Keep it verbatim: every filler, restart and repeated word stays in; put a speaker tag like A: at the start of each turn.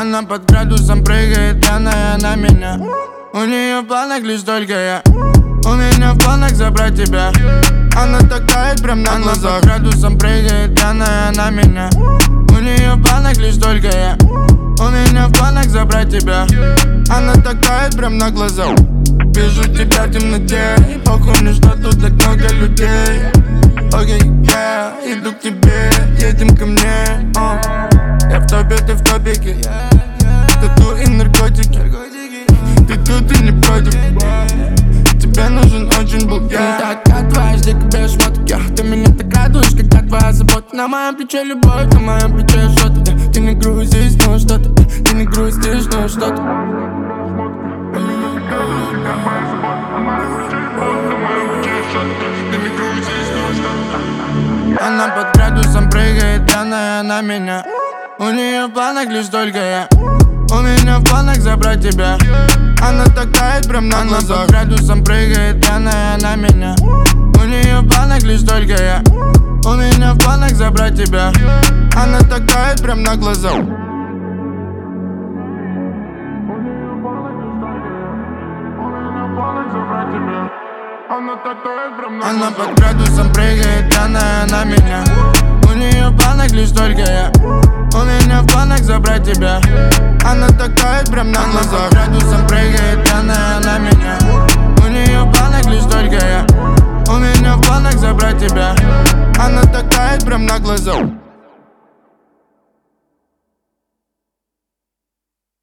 A: Она под градусом прыгает, пьяная на меня. У нее в планах лишь только я. У меня в планах забрать тебя. Она такая прям на глазах. Она под градусом прыгает, пьяная на меня. У нее в планах лишь только я. У меня в планах забрать тебя. Она такая прям на глазах. Вижу тебя в темноте, похуй мне, что тут так много людей. Окей, okay, yeah, иду к тебе, едем ко мне. uh. Я в топе, ты в топике. Тату и наркотики. Ты тут и не против. Тебе нужен очень был я.
B: Так как дважды тебе шмотки. Ты меня так радуешь, когда твоя забота. На моем плече любовь, на моем плече что-то. Ты не грузишь, ну что-то. Ты не грустишь, ну что-то.
A: Она под градусом прыгает, пьяная на меня. У нее в планах лишь только я. У меня в планах забрать тебя. Она такая прям на глазах. Она под градусом прыгает, пьяная на меня. У нее в планах лишь только я. У меня в планах забрать тебя. Она такая прям на глазах. Она под градусом прыгает, пьяная на меня. У нее в планах лишь только я. У меня в планах забрать тебя. Она такая прям на глазах. Под градусом прыгает, пьяная на меня. У нее в планах лишь только я. У меня в планах забрать тебя. Она такая прям на глазах.